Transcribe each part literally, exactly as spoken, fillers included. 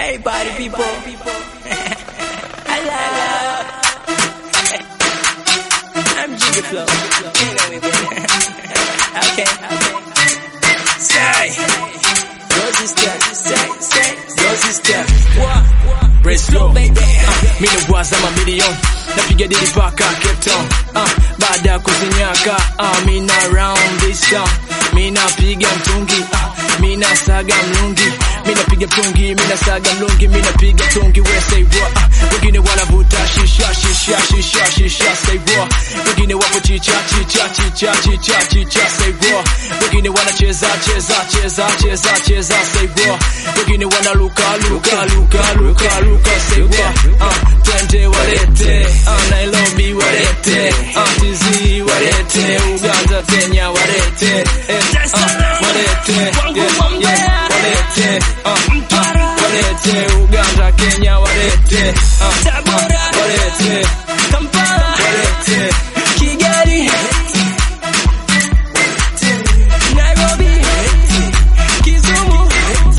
Hey, party people. Hello. I'm Jiggy Flow. You know me, baby. Okay, okay. Say, Rosie step, say, say, Rosie step. What? Race flow, baby. Uh, Mimi waza mamilioni, napiga dili paka Cape Town. Uh, baada ya kuzinyaka, uh, mina round this town. Mina piga mtungi, uh, mina saga mlungi. Mina piga mtungi, mina saga mlungi. Mina piga mtungi, we say what? Uh, wengine wanavuta shisha, shisha, shisha, shisha, say what? Wengine wapo chicha, chicha, chicha, chicha, chicha, say what? Wengine wanacheza, cheza, cheza, cheza, cheza, say what? Wengine wanaluka, luka, luka, luka, luka, say what? Uh, twende walete, uh, Nairobi walete, uh, T Z walete, Uganda, Kenya walete, eh, uh, walete, yes, yes, walete, uh, uh, walete, Uganda, Kenya walete, uh, uh, walete, Kampala walete, Kigali, Nairobi, Kisumu.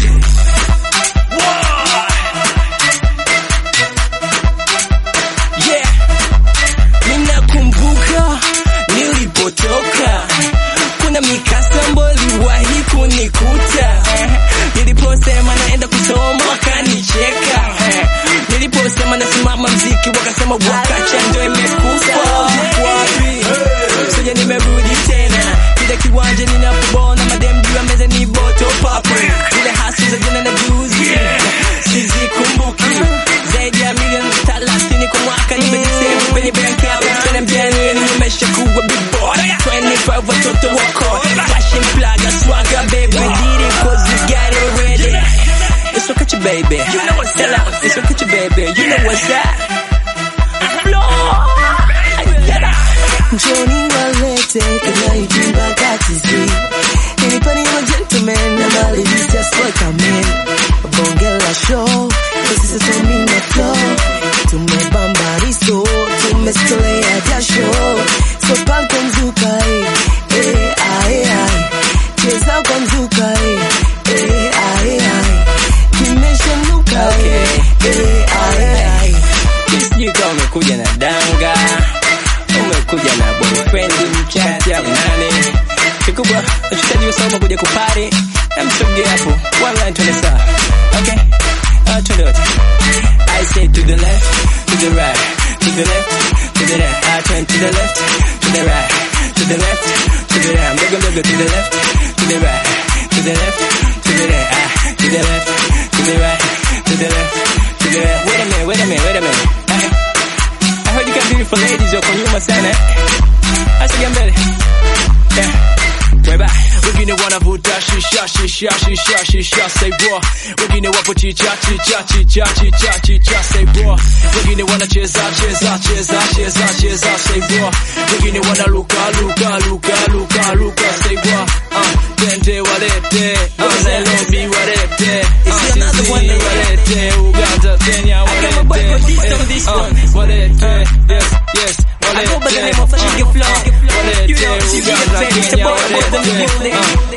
Yeah, ninakumbuka nilipotoka, kuna mikasa ambayo iliwahi kunikuta. Niliposema naenda kusoma wakanicheka. Niliposema nasimama mziki wakasema wakacha ndio imekufa. Wapi? Sija nimerudi tena. Kile kiwanja ninapobona madem juu ya meza ni boto pop. Zile hasi za jana na juzi sizikumbuki. Zaidi ya milioni thelathini kwa mwaka nimejisema kwenye bank account. Tena mjani nimeshakuwa big boy. twenty-five watoto wako. Fashion plug, swagger baby. Did it cause you got it ready. It's okay to baby. You know what's up. It's okay to baby. You know what's up. Johnny walete inaijimba katizi. Anybody I'm a gentleman, I'm a ladies just welcome in. Bonge la show, this is a tomina flow. Tumebamba riso, tumestolea jasho. So pal kwa mzuka eh, eh, ae, ae. Cheza kwa mzuka eh, eh, ae, ae. Kimeshanuka eh, eh, ae, ae. Sijui kama umekuja na danga, umekuja na boyfriend mchache au nani. Kikubwa unachotaji usoma kuja kupari na msoge hapo one line twende sawa. Okay, uh, twende wote. I say to the left, to the right, to the left, to the right. I turn to the left, to the right, to the left, to the right. Mdogo mdogo to the left, to the right, to the left, to the right. Ah, to the left, to the right, to the left, to the right. Wait a minute, wait a minute, wait a minute. I heard you got beautiful ladies wako nyuma sana. Asogea mbele. Yeah. Weba. Wengine wanavuta shisha, shisha, shisha, shisha, say boy. Wengine wapo chicha, chicha, chicha, chicha, chicha, say boy. Wengine wanacheza, cheza, cheza, cheza, cheza, say boy. Wengine wanaluka, luka, luka, luka, luka, say boy. Uh, twende walete, uh, Nairobi walete, uh, T Z walete, Uganda, Kenya walete, uh, walete, yes, yes, walete, uh, walete, Uganda, Kenya walete, uh,